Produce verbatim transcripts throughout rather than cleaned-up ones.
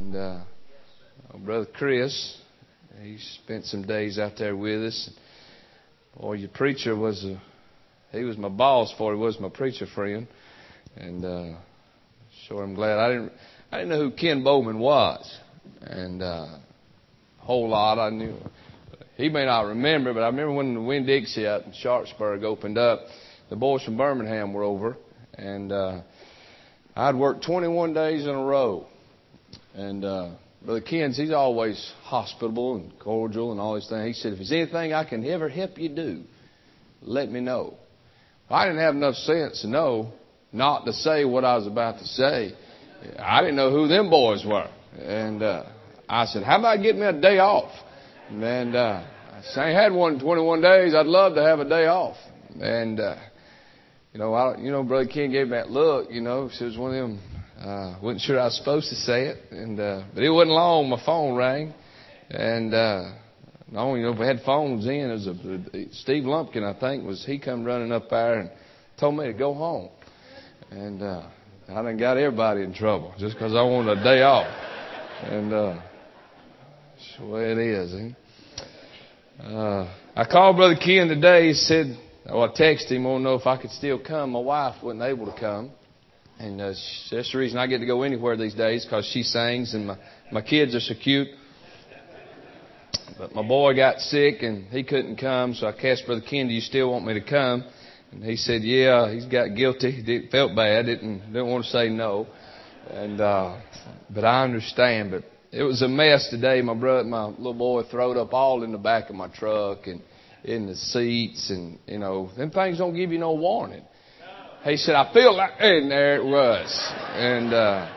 And uh, Brother Chris, he spent some days out there with us. Boy, your preacher was a, he was my boss before he was my preacher friend. And uh, sure I'm glad. I didn't I didn't know who Ken Bowman was. And uh, a whole lot I knew. He may not remember, but I remember when the Winn-Dixie out in Sharpsburg opened up, the boys from Birmingham were over. And uh, I'd worked twenty-one days in a row. And uh, Brother Ken's, he's always hospitable and cordial and all these things. He said, if there's anything I can ever help you do, let me know. I didn't have enough sense to know not to say what I was about to say. I didn't know who them boys were. And uh, I said, how about getting me a day off? And uh, I said, I ain't had one in twenty-one days. I'd love to have a day off. And, uh, you know, I, you know, Brother Ken gave me that look, you know, so it was one of them. Uh, wasn't sure I was supposed to say it, and uh, but it wasn't long. My phone rang, and uh, no, you know, we had phones in. It was a, Steve Lumpkin, I think, was he come running up there and told me to go home, and uh, I done got everybody in trouble just because I wanted a day off, and uh, that's the way it is. Eh? Uh, I called Brother Ken today. He said, oh, I texted him, I want to know if I could still come. My wife wasn't able to come. And uh, that's the reason I get to go anywhere these days, because she sings and my, my kids are so cute. But my boy got sick and he couldn't come, so I asked Brother Ken, do you still want me to come? And he said, yeah, he's got guilty. He did, felt bad, didn't, didn't want to say no. And uh, but I understand. But it was a mess today. My brother, my little boy throwed up all in the back of my truck and in the seats. And, you know, them things don't give you no warning. He said, I feel like, and there it was. And uh,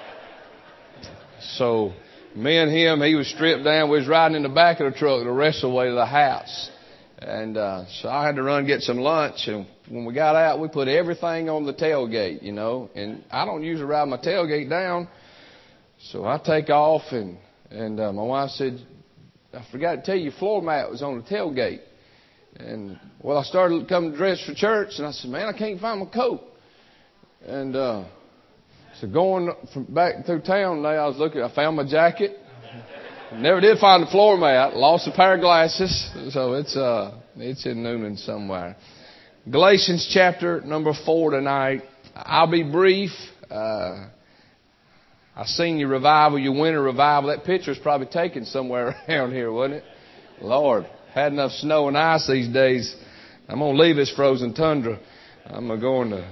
so me and him, he was stripped down. We was riding in the back of the truck the rest of the way to the house. And uh, so I had to run and get some lunch. And when we got out, we put everything on the tailgate, you know. And I don't usually ride my tailgate down. So I take off, and, and uh, my wife said, I forgot to tell you, your floor mat was on the tailgate. And, well, I started coming dressed for church, and I said, man, I can't find my coat. And uh, so going from back through town today, I was looking. I found my jacket. Never did find the floor mat. Lost a pair of glasses. So it's uh, it's in Noonan somewhere. Galatians chapter number four tonight. I'll be brief. Uh, I seen your revival, your winter revival. That picture's probably taken somewhere around here, wasn't it? Lord, had enough snow and ice these days. I'm gonna leave this frozen tundra. I'm gonna go into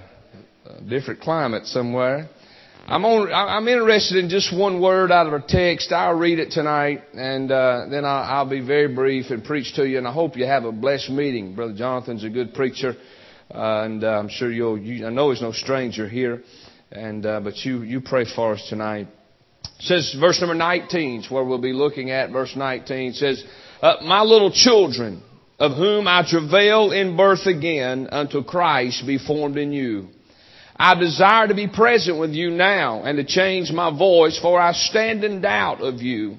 a different climate somewhere. I'm on, I'm interested in just one word out of a text. I'll read it tonight, and uh, then I'll, I'll be very brief and preach to you. And I hope you have a blessed meeting. Brother Jonathan's a good preacher, uh, and uh, I'm sure you'll. You, I know he's no stranger here, and uh, but you you pray for us tonight. It says verse number nineteen is where we'll be looking at. Verse nineteen says, uh, "My little children, of whom I travail in birth again until Christ be formed in you. I desire to be present with you now and to change my voice, for I stand in doubt of you.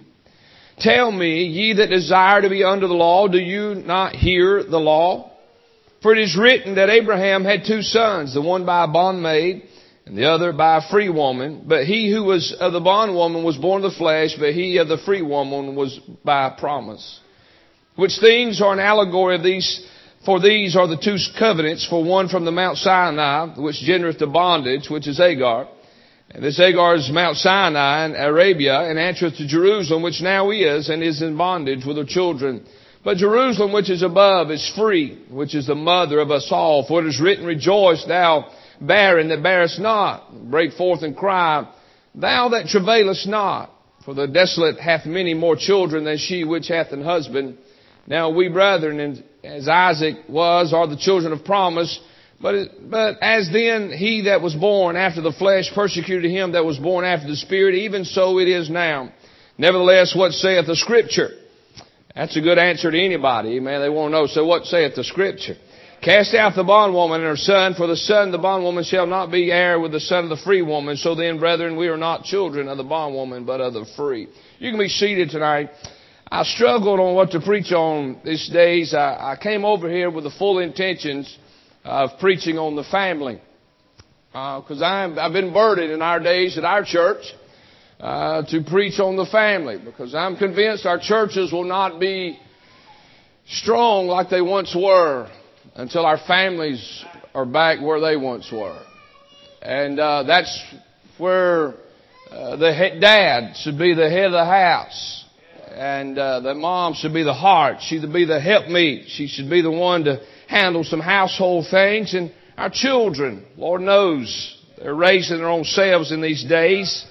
Tell me, ye that desire to be under the law, do you not hear the law? For it is written that Abraham had two sons, the one by a bondmaid and the other by a free woman. But he who was of the bondwoman was born of the flesh, but he of the free woman was by a promise. Which things are an allegory of these. For these are the two covenants, for one from the Mount Sinai, which gendereth to bondage, which is Hagar. And this Hagar is Mount Sinai in Arabia, and answereth to Jerusalem, which now is, and is in bondage with her children. But Jerusalem, which is above, is free, which is the mother of us all. For it is written, Rejoice, thou barren that bearest not. Break forth and cry, thou that travailest not. For the desolate hath many more children than she which hath an husband. Now we brethren, as Isaac was, are the children of promise. But, but as then he that was born after the flesh persecuted him that was born after the Spirit, even so it is now. Nevertheless, what saith the Scripture? That's a good answer to anybody. Amen. They want to know, so what saith the Scripture? Cast out the bondwoman and her son, for the son of the bondwoman shall not be heir with the son of the free woman. So then, brethren, we are not children of the bondwoman, but of the free. You can be seated tonight. I struggled on what to preach on these days. I, I came over here with the full intentions of preaching on the family. Because uh, I've been burdened in our days at our church uh, to preach on the family, because I'm convinced our churches will not be strong like they once were until our families are back where they once were. And uh, that's where uh, the he- dad should be the head of the house. And uh, the mom should be the heart. She should be the helpmeet. She should be the one to handle some household things. And our children, Lord knows, they're raising their own selves in these days.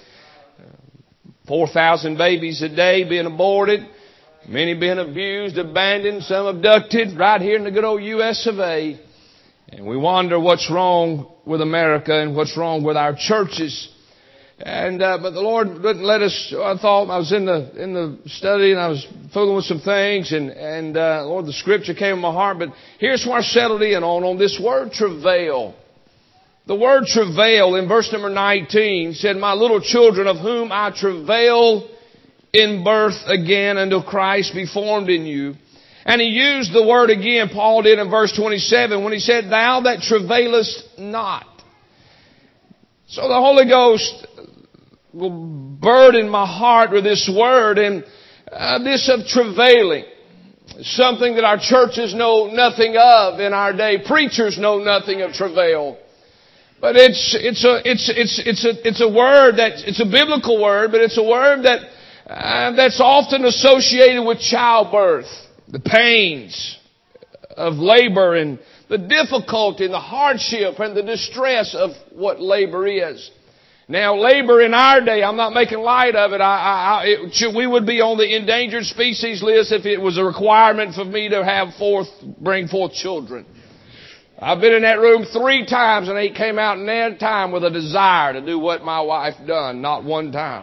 four thousand babies a day being aborted. Many being abused, abandoned, some abducted right here in the good old U S of A. And we wonder what's wrong with America and what's wrong with our churches. And uh, but the Lord didn't let us. I thought I was in the in the study and I was fooling with some things, and and uh, Lord, the Scripture came in my heart. But here's where I settled in on on this word travail. The word travail in verse number nineteen said, "My little children, of whom I travail in birth again until Christ be formed in you." And he used the word again, Paul did in verse twenty-seven, when he said, "Thou that travailest not." So the Holy Ghost will burden my heart with this word, and uh, this of travailing. Something that our churches know nothing of in our day. Preachers know nothing of travail. But it's, it's a, it's, it's, it's a, it's a word that, it's a biblical word, but it's a word that, uh, that's often associated with childbirth. The pains of labor and the difficulty and the hardship and the distress of what labor is. Now, labor in our day, I'm not making light of it. I, I, it we would be on the endangered species list if it was a requirement for me to have forth, bring forth children. I've been in that room three times and he came out in that time with a desire to do what my wife done, not one time.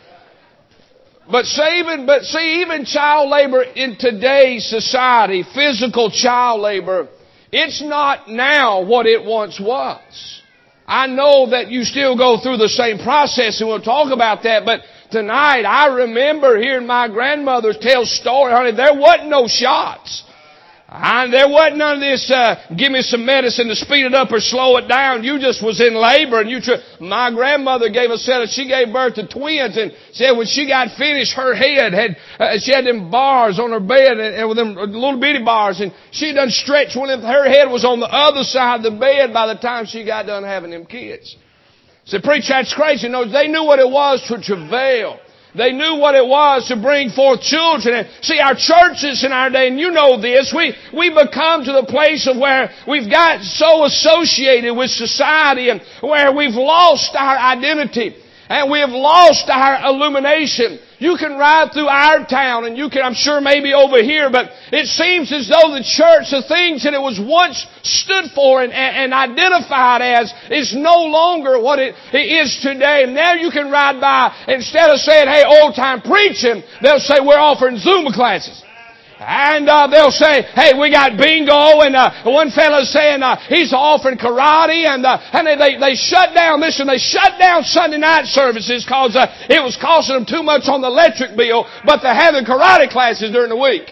But see, even, but see, even child labor in today's society, physical child labor, it's not now what it once was. I know that you still go through the same process, and we'll talk about that, but tonight I remember hearing my grandmother tell story, honey, there wasn't no shots. I, there wasn't none of this, uh, give me some medicine to speed it up or slow it down. You just was in labor and you, tr- my grandmother gave a set of, she gave birth to twins and said when she got finished, her head had, uh, she had them bars on her bed and, and with them little bitty bars, and she done stretched one of them, her head was on the other side of the bed by the time she got done having them kids. Said, preach, that's crazy. No, they knew what it was to travail. They knew what it was to bring forth children. And see, our churches in our day, and you know this, we, we become to the place of where we've got so associated with society and where we've lost our identity. And we have lost our illumination. You can ride through our town and you can, I'm sure maybe over here, but it seems as though the church, the things that it was once stood for and, and identified as, is no longer what it, it is today. And now you can ride by, instead of saying, hey, old time preaching, they'll say we're offering Zumba classes. And uh, they'll say, hey, we got bingo, and uh, one fellow's saying uh, he's offering karate, and uh, and they, they they shut down this, and they shut down Sunday night services because uh, it was costing them too much on the electric bill, but they're having karate classes during the week.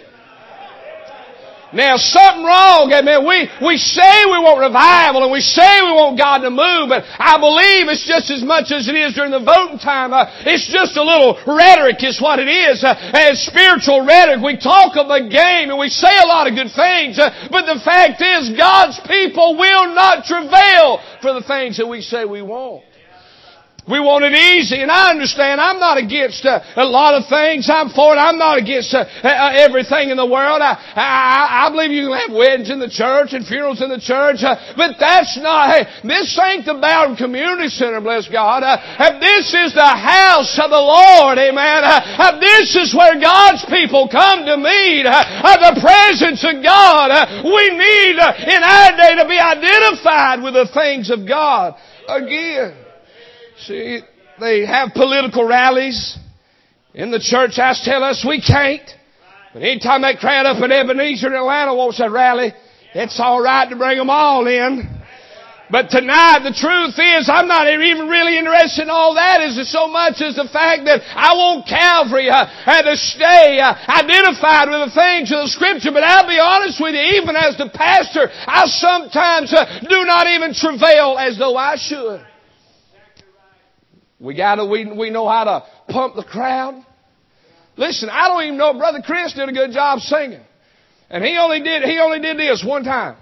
Now, something wrong. Amen. We, we say we want revival and we say we want God to move, but I believe it's just as much as it is during the voting time. Uh, it's just a little rhetoric is what it is. Uh, and spiritual rhetoric. We talk of the game and we say a lot of good things, uh, but the fact is God's people will not travail for the things that we say we want. We want it easy, and I understand. I'm not against uh, a lot of things. I'm for it. I'm not against uh, uh, everything in the world. I, I, I believe you can have weddings in the church and funerals in the church, uh, but that's not. Hey, this ain't the Bowden Community Center, bless God. Uh, uh, this is the house of the Lord, amen. Uh, uh, this is where God's people come to meet uh, uh, the presence of God. Uh, we need uh, in our day to be identified with the things of God again. See, they have political rallies in the church house tell us we can't. But anytime that crowd up in Ebenezer in Atlanta wants a rally, it's all right to bring them all in. But tonight, the truth is, I'm not even really interested in all that as so much as the fact that I want Calvary uh, to stay uh, identified with the things of the Scripture. But I'll be honest with you, even as the pastor, I sometimes uh, do not even travail as though I should. We gotta, we, we know how to pump the crowd. Listen, I don't even know, Brother Chris did a good job singing. And he only did, he only did this one time.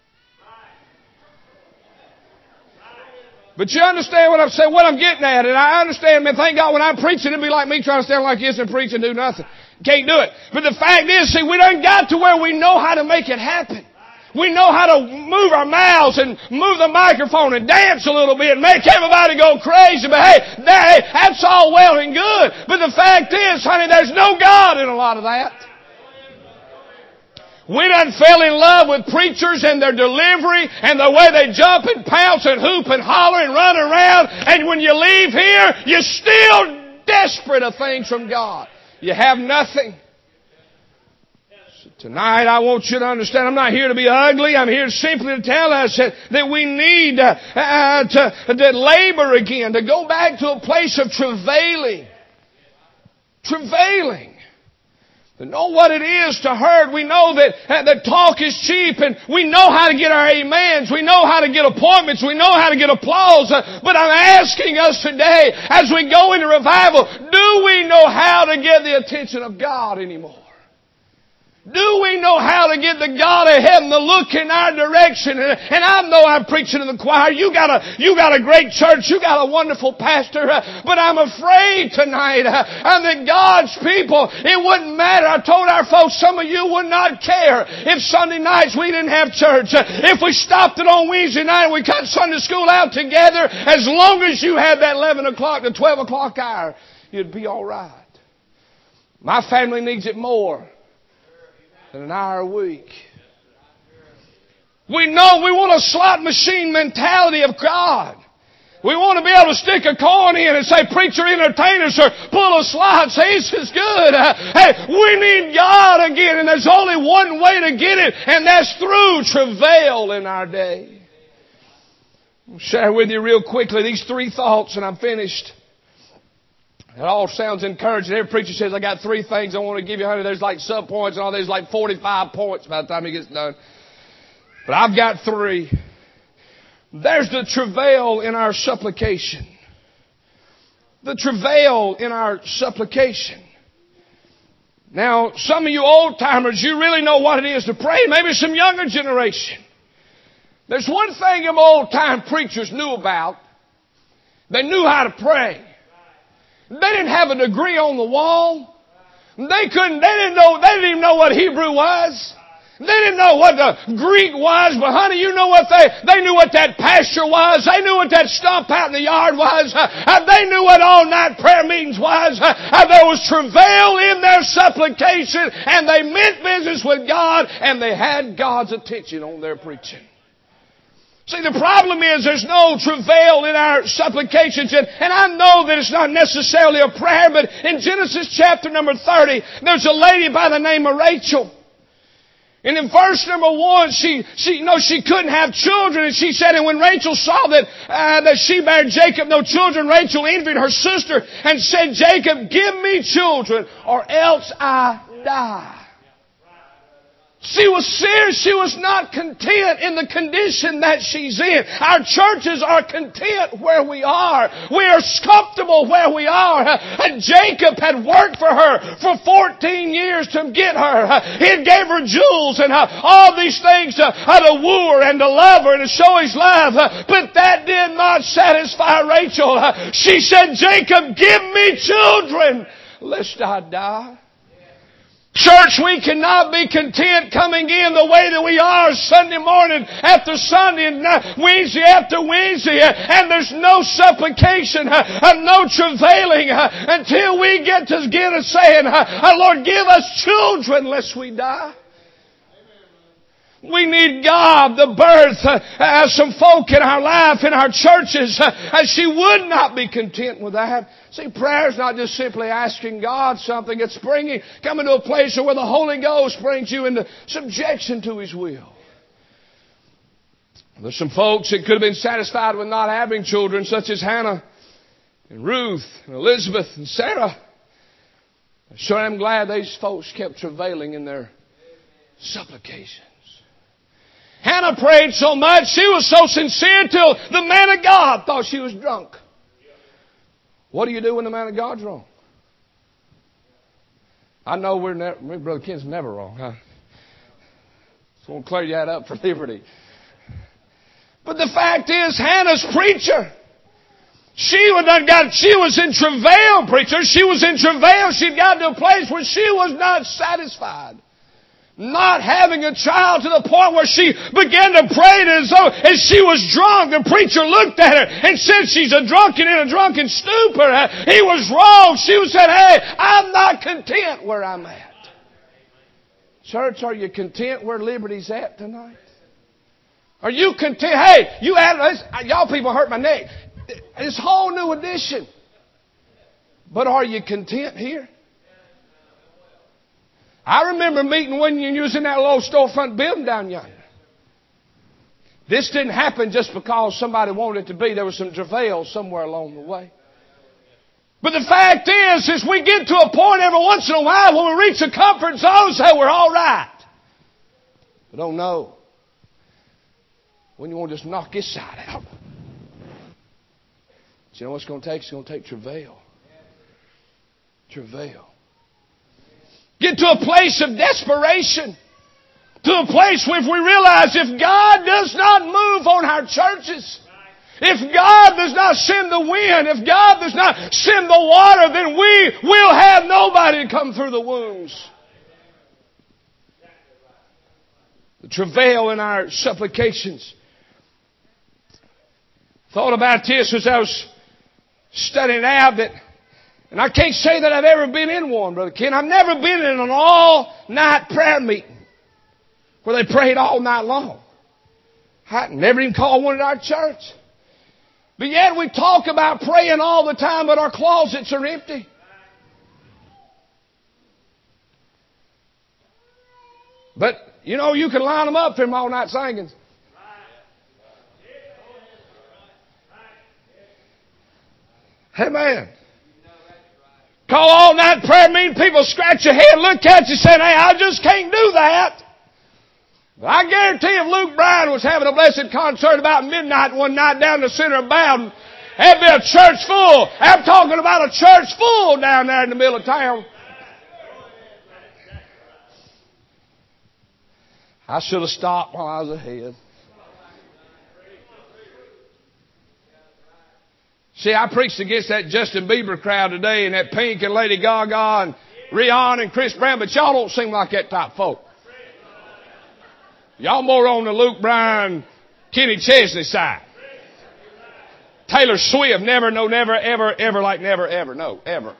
But you understand what I'm saying, what I'm getting at. And I understand, man, thank God when I'm preaching, it'd be like me trying to stand like this and preach and do nothing. Can't do it. But the fact is, see, we done got to where we know how to make it happen. We know how to move our mouths and move the microphone and dance a little bit and make everybody go crazy. But hey, that, that's all well and good. But the fact is, honey, there's no God in a lot of that. We done fell in love with preachers and their delivery and the way they jump and pounce and hoop and holler and run around. And when you leave here, you're still desperate of things from God. You have nothing. So tonight I want you to understand, I'm not here to be ugly. I'm here simply to tell us that, that we need uh, uh, to, to labor again, to go back to a place of travailing. Travailing. To know what it is to hurt. We know that, that talk is cheap and we know how to get our amens. We know how to get appointments. We know how to get applause. But I'm asking us today, as we go into revival, do we know how to get the attention of God anymore? Do we know how to get the God of heaven to look in our direction? And I know I'm preaching to the choir. You got a, you got a great church. You got a wonderful pastor. But I'm afraid tonight, and that God's people, it wouldn't matter. I told our folks, some of you would not care if Sunday nights we didn't have church. If we stopped it on Wednesday night and we cut Sunday school out together, as long as you had that eleven o'clock to twelve o'clock hour, you'd be all right. My family needs it more than an hour a week. We know we want a slot machine mentality of God. We want to be able to stick a coin in and say, preacher, entertain us, or pull a slot, say, this is good. Uh, hey, we need God again, and there's only one way to get it, and that's through travail in our day. I'll share with you real quickly these three thoughts, and I'm finished. It all sounds encouraging. Every preacher says, I got three things I want to give you, honey. There's like sub-points and all. There's like forty-five points by the time he gets done. But I've got three. There's the travail in our supplication. The travail in our supplication. Now, some of you old-timers, you really know what it is to pray. Maybe some younger generation. There's one thing them old-time preachers knew about. They knew how to pray. They didn't have a degree on the wall. They couldn't, they didn't know, they didn't even know what Hebrew was. They didn't know what the Greek was, but honey, you know what they, they knew what that pasture was. They knew what that stump out in the yard was. Uh, they knew what all-night prayer meetings was. Uh, uh, there was travail in their supplication, and they meant business with God, and they had God's attention on their preaching. See, the problem is there's no travail in our supplications. And, and I know that it's not necessarily a prayer, but in Genesis chapter number thirty, there's a lady by the name of Rachel. And in verse number one, she, she, you know, she couldn't have children. And she said, and when Rachel saw that, uh, that she bare Jacob no children, Rachel envied her sister and said, Jacob, give me children or else I die. She was serious. She was not content in the condition that she's in. Our churches are content where we are. We are comfortable where we are. And Jacob had worked for her for fourteen years to get her. He gave her jewels and all these things to, to woo her and to love her and to show his love. But that did not satisfy Rachel. She said, Jacob, give me children lest I die. Church, we cannot be content coming in the way that we are Sunday morning after Sunday and Wednesday after Wednesday, and there's no supplication and no travailing until we get to get us saying, Lord, give us children lest we die. We need God to birth uh, some folk in our life, in our churches, uh, and she would not be content with that. See, prayer is not just simply asking God something. It's bringing, coming to a place where the Holy Ghost brings you into subjection to His will. There's some folks that could have been satisfied with not having children, such as Hannah and Ruth and Elizabeth and Sarah. Sure, I'm glad these folks kept travailing in their supplications. Hannah prayed so much, she was so sincere till the man of God thought she was drunk. What do you do when the man of God's wrong? I know we're never, me and Brother Ken's never wrong. Huh? So I want to clear that up for liberty. But the fact is, Hannah's preacher, she was not got, she was in travail, preacher. She was in travail. She'd got to a place where she was not satisfied. Not having a child to the point where she began to pray as though as she was drunk. The preacher looked at her and said she's a drunken in a drunken stupor. He was wrong. She said, hey, I'm not content where I'm at. Church, are you content where liberty's at tonight? Are you content? Hey, you had, y'all people hurt my neck. This whole new edition. But are you content here? I remember meeting when you was in that little storefront building down yonder. This didn't happen just because somebody wanted it to be. There was some travail somewhere along the way. But the fact is, is we get to a point every once in a while when we reach a comfort zone and say we're all right. But oh no. When you want to just knock this side out. But you know what it's going to take? It's going to take travail. Travail. Get to a place of desperation. To a place where if we realize if God does not move on our churches, if God does not send the wind, if God does not send the water, then we will have nobody to come through the wounds. The travail in our supplications. Thought about this as I was studying out that, and I can't say that I've ever been in one, Brother Ken. I've never been in an all-night prayer meeting where they prayed all night long. I never even called one at our church. But yet we talk about praying all the time, but our closets are empty. But, you know, you can line them up for them all night singing. Amen. Call all night prayer meeting, people scratch your head, look at you, saying, hey, I just can't do that. But I guarantee if Luke Bryan was having a blessed concert about midnight one night down in the center of Bowden, there'd be a church full. I'm talking about a church full down there in the middle of town. I should have stopped while I was ahead. See, I preached against that Justin Bieber crowd today and that Pink and Lady Gaga and Rihanna and Chris Brown, but y'all don't seem like that type of folk. Y'all more on the Luke Bryan, Kenny Chesney side. Taylor Swift, never, no, never, ever, ever like never, ever, no, ever.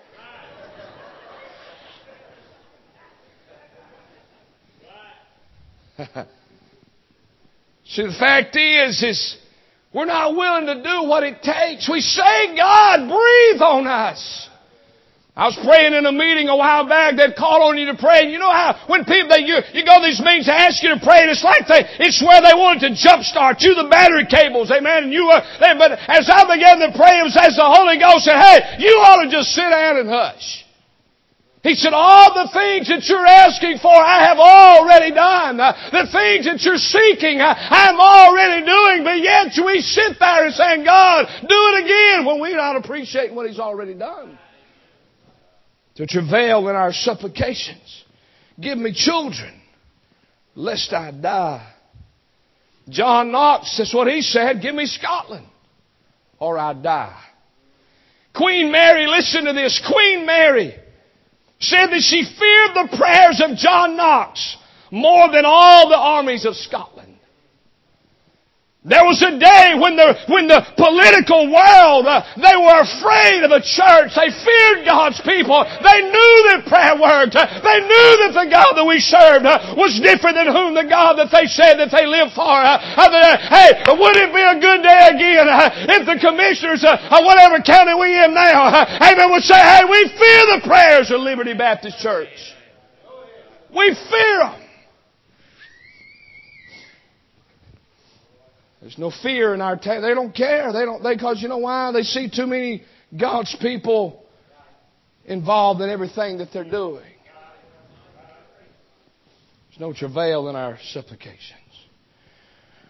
See, the fact is, is we're not willing to do what it takes. We say, God, breathe on us. I was praying in a meeting a while back. They'd call on you to pray. And you know how when people, they, you, you go to these meetings to ask you to pray, and it's like they, it's where they wanted to jumpstart you, the battery cables, amen. And you, uh, they, but as I began to pray, it was as the Holy Ghost said, hey, you ought to just sit down and hush. He said, all the things that you're asking for, I have already done. Uh, the things that you're seeking, I, I'm already doing. But yet we sit there and saying, God, do it again, when we're not appreciating what He's already done. To travail in our supplications. Give me children, lest I die. John Knox, that's what he said, give me Scotland, or I die. Queen Mary, listen to this. Queen Mary said that she feared the prayers of John Knox more than all the armies of Scotland. There was a day when the, when the political world, uh, they were afraid of the church. They feared God's people. They knew that prayer worked. Uh, they knew that the God that we served uh, was different than whom the God that they said that they lived for. Uh, uh, uh, hey, would it be a good day again uh, if the commissioners uh, of whatever county we in now, uh, amen, would say, hey, we fear the prayers of Liberty Baptist Church. We fear them. There's no fear in our town. They don't care. They don't. They because you know why? They see too many God's people involved in everything that they're doing. There's no travail in our supplications.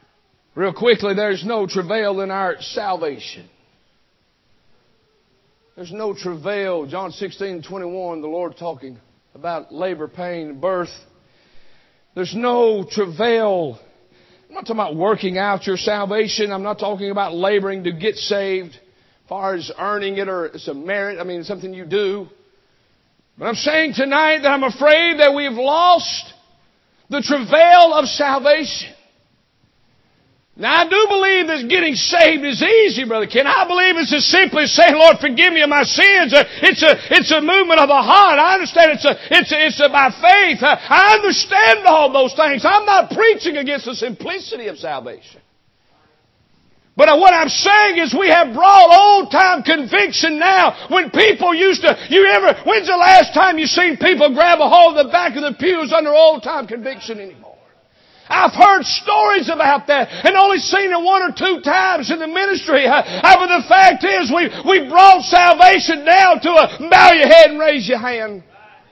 Real quickly, there's no travail in our salvation. There's no travail. John sixteen twenty-one, the Lord talking about labor, pain, and birth. There's no travail. I'm not talking about working out your salvation. I'm not talking about laboring to get saved as far as earning it or it's a merit. I mean, it's something you do. But I'm saying tonight that I'm afraid that we've lost the travail of salvation. Now, I do believe that getting saved is easy, Brother Ken. I believe it's as simply as saying, Lord, forgive me of my sins. It's a, it's a movement of the heart. I understand it's a, it's a, it's a by faith. I understand all those things. I'm not preaching against the simplicity of salvation. But what I'm saying is we have brought old-time conviction now. When people used to, you ever, when's the last time you seen people grab a hold of the back of the pews under old-time conviction anymore? I've heard stories about that and only seen it one or two times in the ministry. However, the fact is we, we brought salvation down to a bow your head and raise your hand.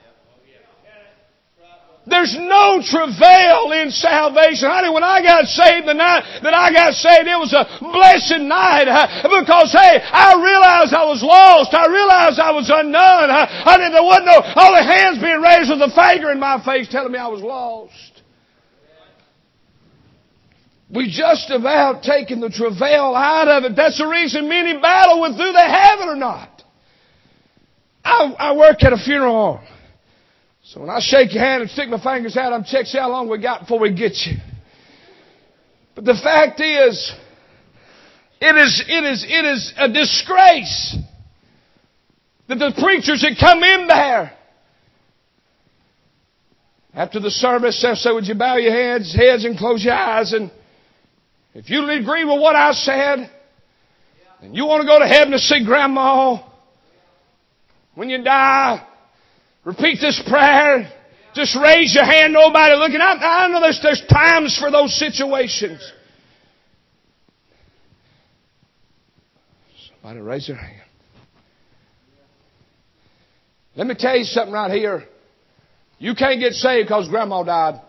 There's no travail in salvation. Honey, when I got saved the night that I got saved, it was a blessed night. Because, hey, I realized I was lost. I realized I was undone. I didn't, there wasn't no, all the hands being raised with a finger in my face telling me I was lost. We just about taken the travail out of it. That's the reason many battle with do they have it or not. I, I work at a funeral home. So when I shake your hand and stick my fingers out, I'm checking how long we got before we get you. But the fact is, it is, it is, it is a disgrace that the preachers that come in there after the service say, would you bow your heads, heads and close your eyes, and if you agree with what I said, and you want to go to heaven to see Grandma, when you die, repeat this prayer. Just raise your hand, nobody looking. I, I know there's, there's times for those situations. Somebody raise their hand. Let me tell you something right here. You can't get saved because Grandma died.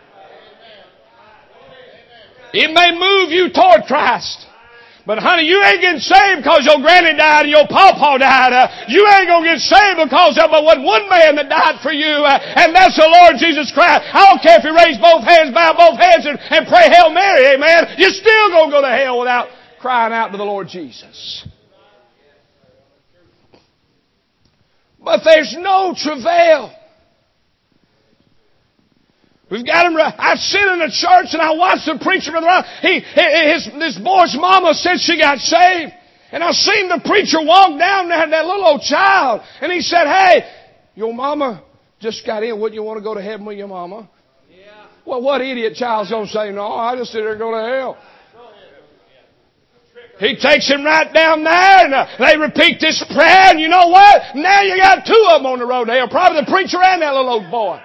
It may move you toward Christ. But honey, you ain't getting saved because your granny died and your pawpaw died. Uh, you ain't going to get saved because there was one man that died for you, uh, and that's the Lord Jesus Christ. I don't care if you raise both hands, bow both hands, and, and pray Hail Mary, amen. You're still going to go to hell without crying out to the Lord Jesus. But there's no travail. We've got him. I sit in a church and I watch the preacher. He, his, this boy's mama said she got saved. And I seen the preacher walk down there, that little old child. And he said, hey, your mama just got in. Wouldn't you want to go to heaven with your mama? Yeah. Well, what idiot child's going to say, no, I just sit there and go to hell. He takes him right down there and uh, they repeat this prayer. And you know what? Now you got two of them on the road to hell. Probably the preacher and that little old boy.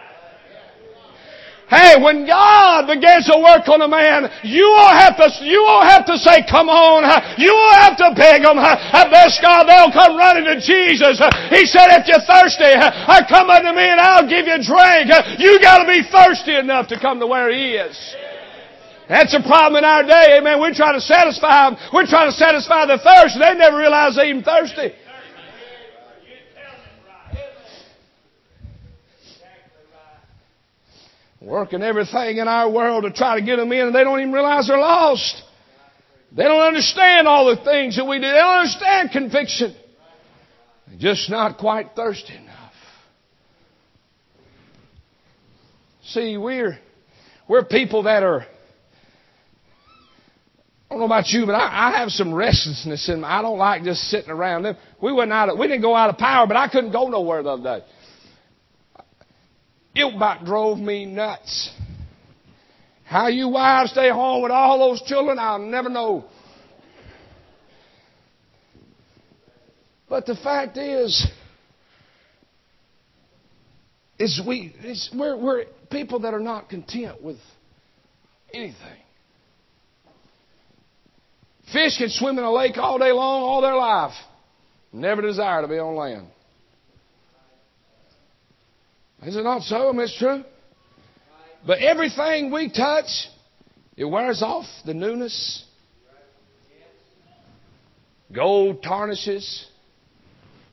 Hey, when God begins to work on a man, you won't have to, you won't have to say, come on. You won't have to beg them. I bless God, they'll come running to Jesus. He said, if you're thirsty, come unto me and I'll give you a drink. You gotta be thirsty enough to come to where He is. That's a problem in our day, amen. We're trying to satisfy them. We're trying to satisfy the thirst. They never realize they're even thirsty. Working everything in our world to try to get them in, and they don't even realize they're lost. They don't understand all the things that we do. They don't understand conviction. They're just not quite thirsty enough. See, we're we're people that are, I don't know about you, but I, I have some restlessness in me. I don't like just sitting around. We went out of, we didn't go out of power, but I couldn't go nowhere the other day. It about drove me nuts. How you wives stay home with all those children, I'll never know. But the fact is, is we it's, we're, we're people that are not content with anything. Fish can swim in a lake all day long, all their life. Never desire to be on land. Is it not so? I mean, it's true. But everything we touch, it wears off the newness. Gold tarnishes.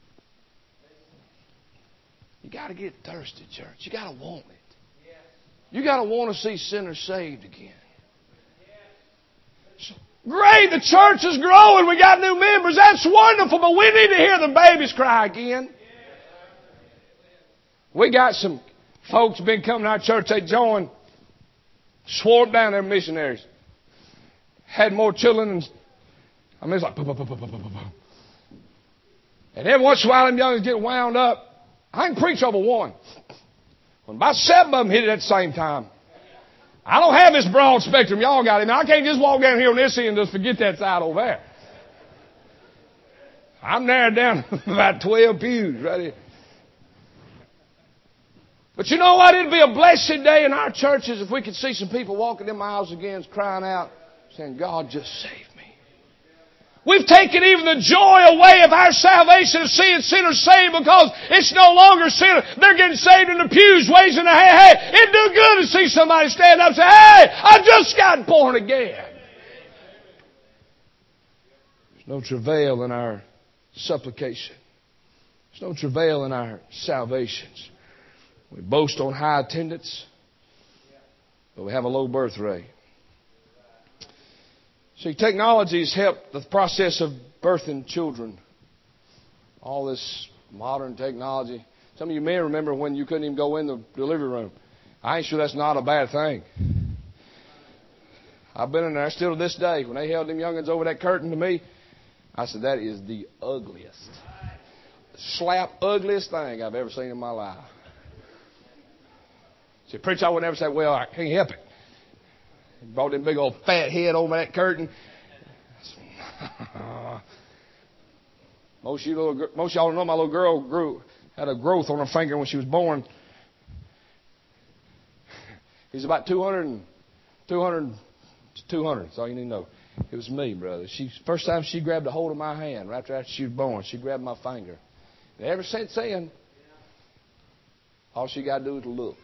You got to get thirsty, church. You got to want it. You got to want to see sinners saved again. Great, the church is growing. We got new members. That's wonderful, but we need to hear the babies cry again. We got some folks been coming to our church. They joined, swore down their missionaries. Had more children than, I mean, it's like, boom, boom, boom, boom, boom, boom, boom. And every once in a while, them youngins get wound up. I can preach over one. When about seven of them hit it at the same time. I don't have this broad spectrum. Y'all got it. Now, I can't just walk down here on this end and just forget that side over there. I'm narrowed down about twelve pews right here. But you know what? It'd be a blessed day in our churches if we could see some people walking them aisles again crying out, saying, God, just save me. We've taken even the joy away of our salvation of seeing sinners saved because it's no longer sinners. They're getting saved in the pews, raising their hand. Hey, it'd do good to see somebody stand up and say, hey, I just got born again. There's no travail in our supplication. There's no travail in our salvations. We boast on high attendance, but we have a low birth rate. See, technology has helped the process of birthing children. All this modern technology. Some of you may remember when you couldn't even go in the delivery room. I ain't sure that's not a bad thing. I've been in there still to this day. When they held them youngins over that curtain to me, I said, that is the ugliest, slap ugliest thing I've ever seen in my life. See, preacher, I would never say, well, I can't help it. He brought them big old fat head over that curtain. most of you little, most of y'all know my little girl grew had a growth on her finger when she was born. He's about two hundred, two hundred, two hundred. That's all you need to know. It was me, brother. She first time she grabbed a hold of my hand right after she was born. She grabbed my finger. And ever since then, all she got to do is look.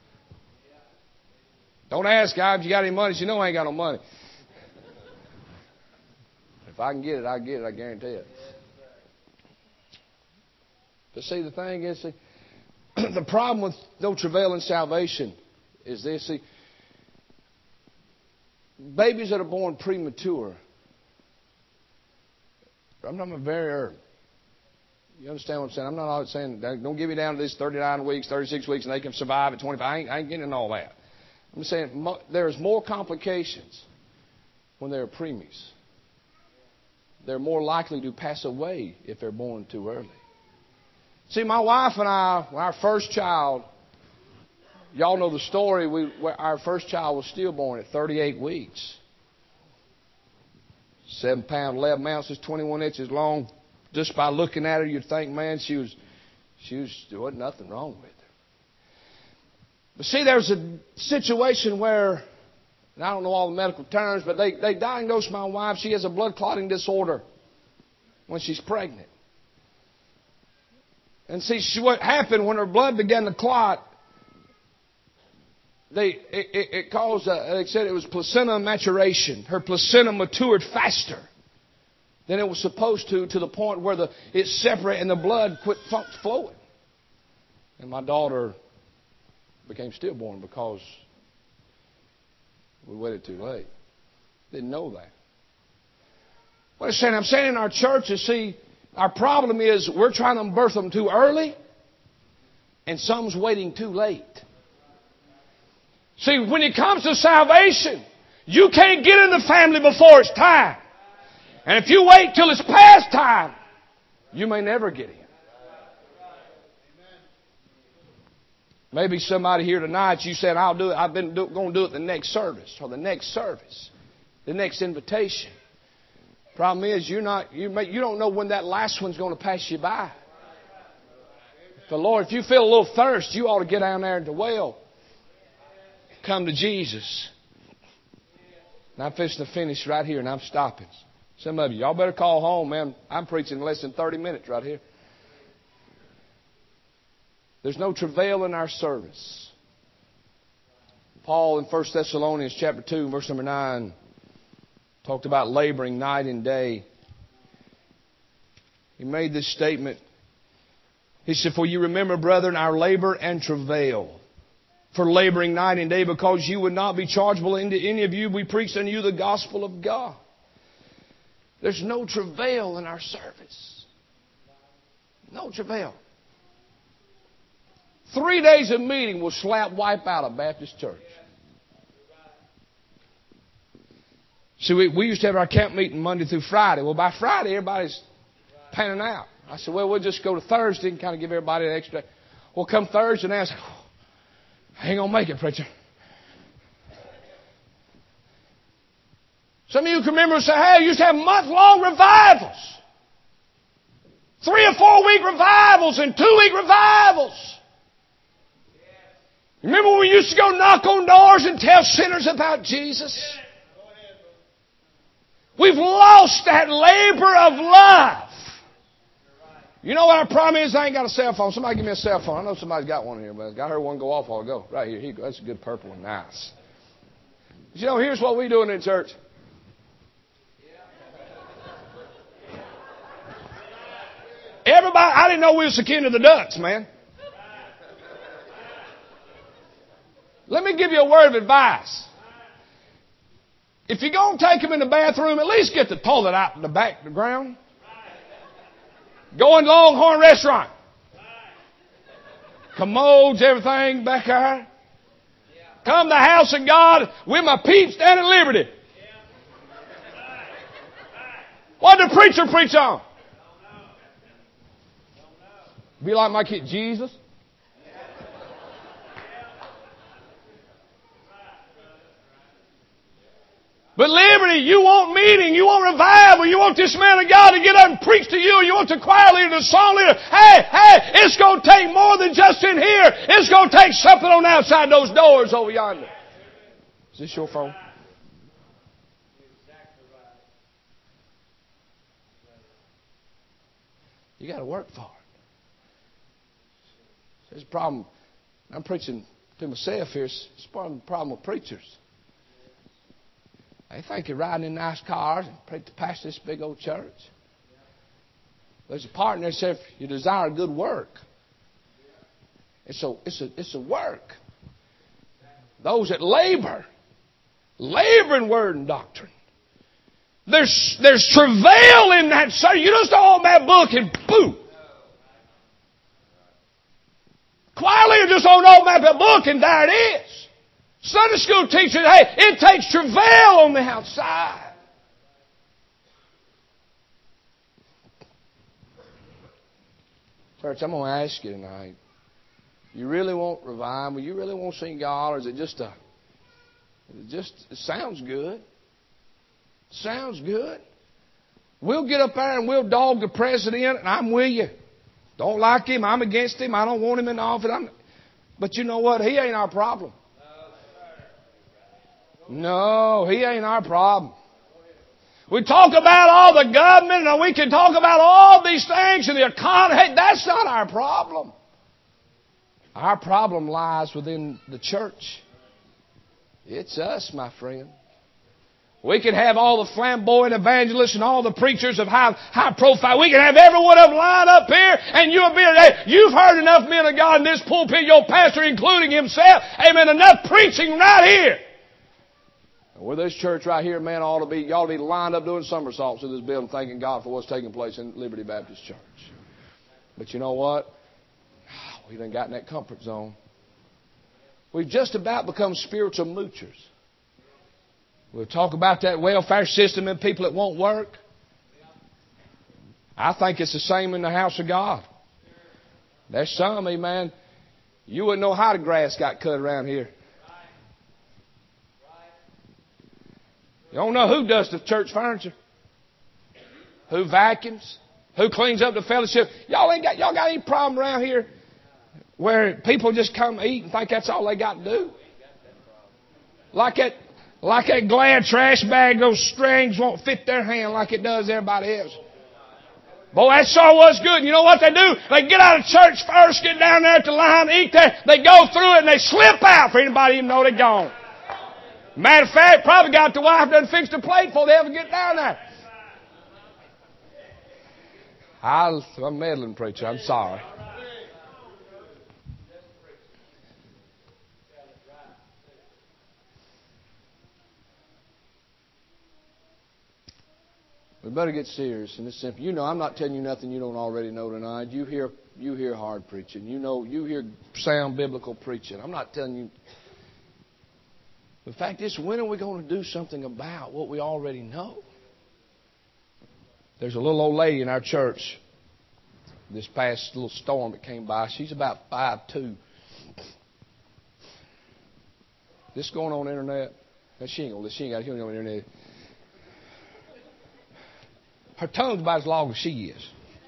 Don't ask God if you got any money. She know I ain't got no money. If I can get it, I get it. I guarantee it. But see, the thing is, see, the problem with no travail in salvation is this. See, babies that are born premature, I'm talking about very early. You understand what I'm saying? I'm not always saying, don't give me down to this thirty-nine weeks, thirty-six weeks, and they can survive at twenty-five. I ain't, I ain't getting into all that. I'm saying there's more complications when they're preemies. They're more likely to pass away if they're born too early. See, my wife and I, our first child, y'all know the story. We, our first child was stillborn at thirty-eight weeks. Seven pounds, eleven ounces, twenty-one inches long. Just by looking at her, you'd think, man, she was, she was, there wasn't nothing wrong with her. But see, there's a situation where, and I don't know all the medical terms, but they, they diagnosed my wife. She has a blood clotting disorder when she's pregnant. And see, she, what happened when her blood began to clot, they, it, it, it caused, a, they said it was placenta maturation. Her placenta matured faster than it was supposed to, to the point where the, it separated and the blood quit flowing. And my daughter became stillborn because we waited too late. Didn't know that. What I'm saying, I'm saying in our churches, see, our problem is we're trying to birth them too early, and some's waiting too late. See, when it comes to salvation, you can't get in the family before it's time. And if you wait till it's past time, you may never get in. Maybe somebody here tonight, you said, I'll do it. I've been do, going to do it the next service or the next service, the next invitation. Problem is, you're not, you, may, you don't know when that last one's going to pass you by. But Lord, if you feel a little thirst, you ought to get down there at the well. Come to Jesus. And I'm fixing to finish right here, and I'm stopping. Some of you, y'all better call home, man. I'm preaching in less than thirty minutes right here. There's no travail in our service. Paul in First Thessalonians chapter two, verse number nine, talked about laboring night and day. He made this statement. He said, for you remember, brethren, our labor and travail, for laboring night and day, because you would not be chargeable into any of you. We preached unto you the gospel of God. There's no travail in our service. No travail. Three days of meeting will slap wipe out a Baptist church. See, we, we used to have our camp meeting Monday through Friday. Well, by Friday, everybody's panning out. I said, well, we'll just go to Thursday and kind of give everybody an extra. Well, come Thursday, and I said, I ain't going to make it, preacher. Some of you can remember and say, hey, I used to have month-long revivals. Three or four week revivals and two week revivals. Remember when we used to go knock on doors and tell sinners about Jesus? We've lost that labor of love. You know what our problem is? I ain't got a cell phone. Somebody give me a cell phone. I know somebody's got one here, but I heard one go off a while ago. Right here. here you go. That's a good purple one. Nice. You know, here's what we doing in church. Everybody, I didn't know we was akin to the ducks, man. Let me give you a word of advice. If you're going to take them in the bathroom, at least get the toilet out in the back of the ground. Go in Longhorn Restaurant. Commodes, everything back there. Come to the house of God with my peeps down at Liberty. What did the preacher preach on? Be like my kid, Jesus. But Liberty, you want meeting, you want revival, you want this man of God to get up and preach to you, you want the choir leader, the song leader. Hey, hey, it's going to take more than just in here. It's going to take something on outside those doors over yonder. Is this your phone? You got to work for it. There's a problem. I'm preaching to myself here. It's part of the problem with preachers. They think you're riding in nice cars and preach to pastor this big old church. There's a part in there that says you desire good work. It's a, it's a, it's a work. Those that labor, labor in word and doctrine. There's, there's travail in that. So you just don't open that book and boom. Choir leader just don't open that book and there it is. Sunday school teacher, hey, it takes travail on the outside. Church, I'm going to ask you tonight, you really want revival? You really want to sing God? Or is it just a, it just, it sounds good. Sounds good. We'll get up there and we'll dog the president, and I'm with you. Don't like him. I'm against him. I don't want him in the office. I'm, but you know what? He ain't our problem. No, he ain't our problem. We talk about all the government, and we can talk about all these things and the economy. Hey, that's not our problem. Our problem lies within the church. It's us, my friend. We can have all the flamboyant evangelists and all the preachers of high, high profile. We can have every one of them lined up here, and you'll be there. You've heard enough men of God in this pulpit, your pastor including himself. Amen. Enough preaching right here. Where this church right here, man, ought to be, y'all ought to be lined up doing somersaults in this building, thanking God for what's taking place in Liberty Baptist Church. But you know what? We done got in that comfort zone. We've just about become spiritual moochers. We'll talk about that welfare system and people that won't work. I think it's the same in the house of God. There's some, man, you wouldn't know how the grass got cut around here. You don't know who does the church furniture, who vacuums, who cleans up the fellowship. Y'all ain't got y'all got any problem around here where people just come eat and think that's all they got to do. Like that, like that Glad trash bag, those strings won't fit their hand like it does everybody else. Boy, that sure was good. You know what they do? They get out of church first, get down there at the line, eat there. They go through it and they slip out for anybody even know they're gone. Matter of fact, probably got the wife done fixed the plate before they ever get down there. I, I'm a meddling preacher. I'm sorry. We better get serious. And it's simple. You know, I'm not telling you nothing you don't already know tonight. You hear, you hear hard preaching. You know, you hear sound biblical preaching. I'm not telling you. The fact is, when are we going to do something about what we already know? There's a little old lady in our church. This past little storm that came by, she's about five two. This going on the internet? No, she ain't gonna. She ain't got. She ain't on the internet. Her tongue's about as long as she is.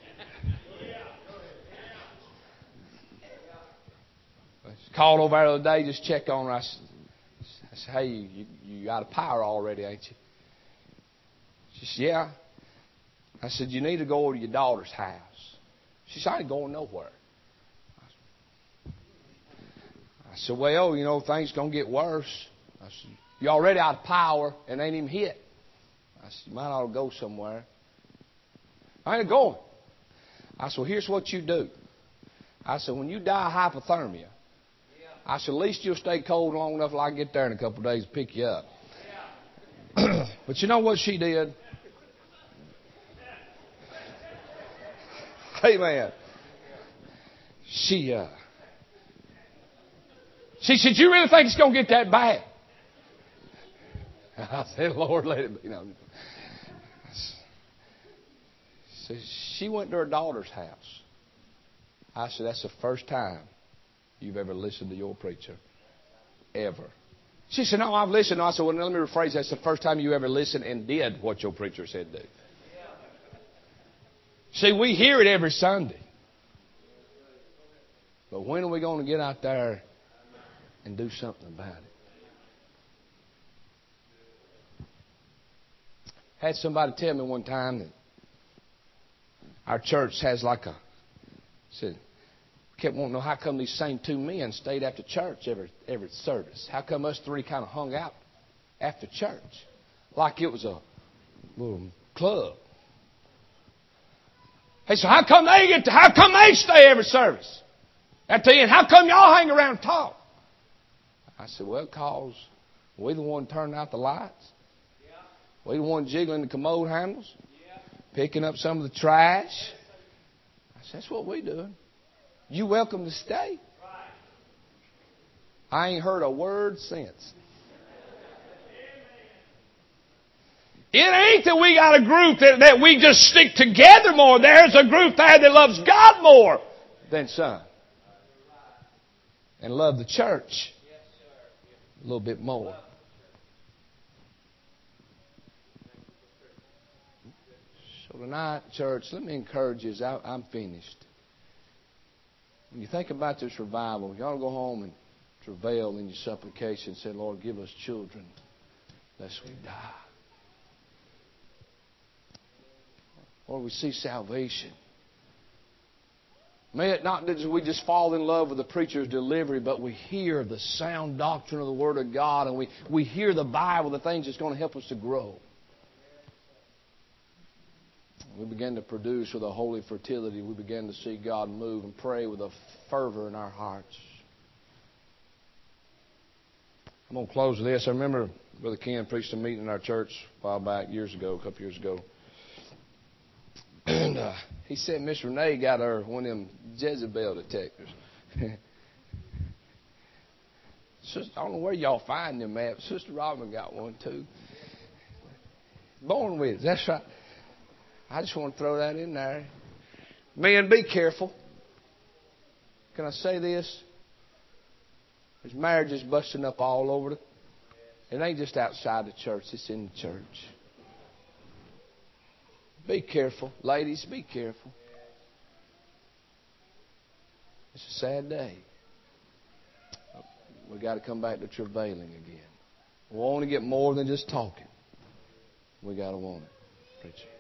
I called over there the other day, just check on her. I said, I said "Hey, you, you out of power already, ain't you?" She said, "Yeah." I said, "You need to go over to your daughter's house." She said, "I ain't going nowhere." I said, "Well, you know, things going to get worse." I said, "You're already out of power and ain't even hit." I said, "You might ought to go somewhere." "I ain't going." I said, "Well, here's what you do." I said, "When you die of hypothermia," I said, "at least you'll stay cold long enough till I can get there in a couple of days and pick you up." But you know what she did? Amen. She, uh, she said, "You really think it's going to get that bad?" I said, "Lord, let it be." You know. So she went to her daughter's house. I said, "That's the first time you've ever listened to your preacher. Ever." She said, "No, I've listened." I said, "Well, let me rephrase. That's the first time you ever listened and did what your preacher said do." See, we hear it every Sunday. But when are we going to get out there and do something about it? Had somebody tell me one time that our church has like a, said, kept wanting to know how come these same two men stayed after church every every service. How come us three kind of hung out after church like it was a little club? Hey, so how come they get to, how come they stay every service? At the end, how come y'all hang around and talk? I said, "Well, cause we the one turning out the lights. We the one jiggling the commode handles, picking up some of the trash." I said, "That's what we doing. You welcome to stay." I ain't heard a word since. It ain't that we got a group that, that we just stick together more. There's a group there that loves God more than some. And love the church a little bit more. So tonight, church, let me encourage you as I, I'm finished. When you think about this revival, you ought to go home and travail in your supplication and say, "Lord, give us children lest we die." Lord, we see salvation. May it not that we just fall in love with the preacher's delivery, but we hear the sound doctrine of the Word of God, and we, we hear the Bible, the things that's going to help us to grow. We begin to produce with a holy fertility. We begin to see God move and pray with a fervor in our hearts. I'm going to close with this. I remember Brother Ken preached a meeting in our church a while back, years ago, a couple years ago. And uh, he said Miss Renee got her one of them Jezebel detectors. Sister, I don't know where y'all find them at. Sister Robin got one too. Born with. That's right. I just want to throw that in there. Men, be careful. Can I say this? There's marriages busting up all over. The, it ain't just outside the church. It's in the church. Be careful. Ladies, be careful. It's a sad day. We've got to come back to travailing again. We want to get more than just talking. We got to want it, preacher.